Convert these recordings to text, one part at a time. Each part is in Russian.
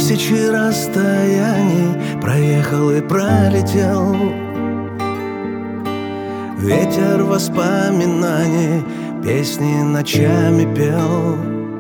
тысячи расстояний проехал и пролетел. Ветер воспоминаний песни ночами пел.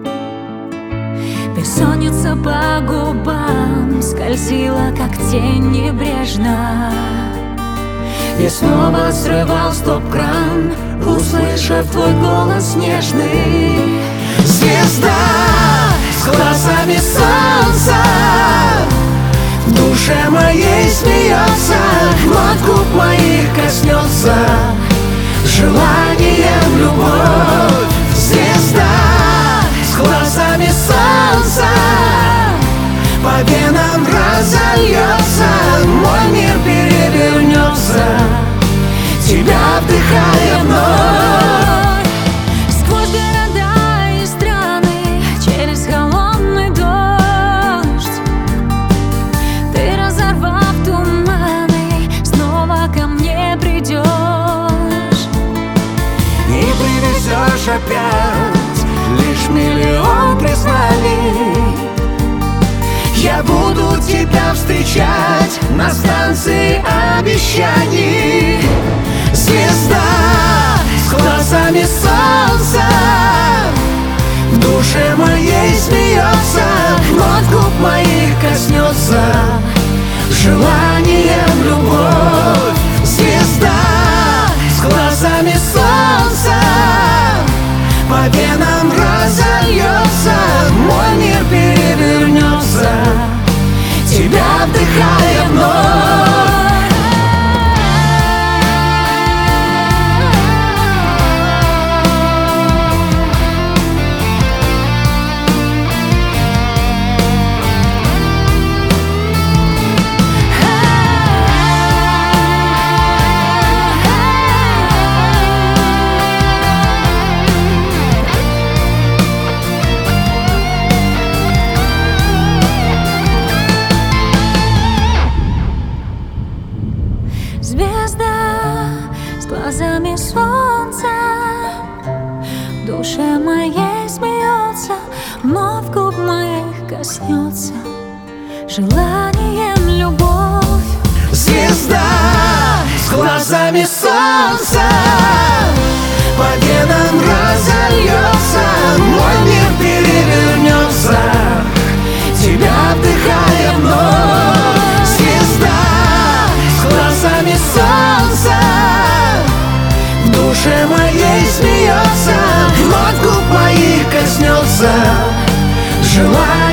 Бессонница по губам скользила, как тень небрежно. Я снова срывал стоп-кран, услышав твой голос нежный. Звезда с глазами солнца в душе моей смеется, но от губ моих коснется желанием любовь. Звезда с глазами солнца по венам разольется, мой мир перевернется, тебя вдыхая вновь. Сквозь города и страны, через холодный дождь, ты, разорвав туманы, снова ко мне придешь и привезешь опять лишь миллион признаний. Я буду тебя встречать на станции обещаний. Звезда с глазами солнца в душе моей смеется, но от губ моих коснется желанием любовь. Звезда с глазами солнца по венам разольется, мой мир перевернется, тебя вдыхая вновь. Звезда с глазами солнца в душе моей смеется, но в губ моих коснется желанием любовь. Звезда с глазами солнца по венам разольется, мой мир перевернется, тебя вдыхая вновь. Глазами солнца в душе моей смеется, но от губ моих коснется желание.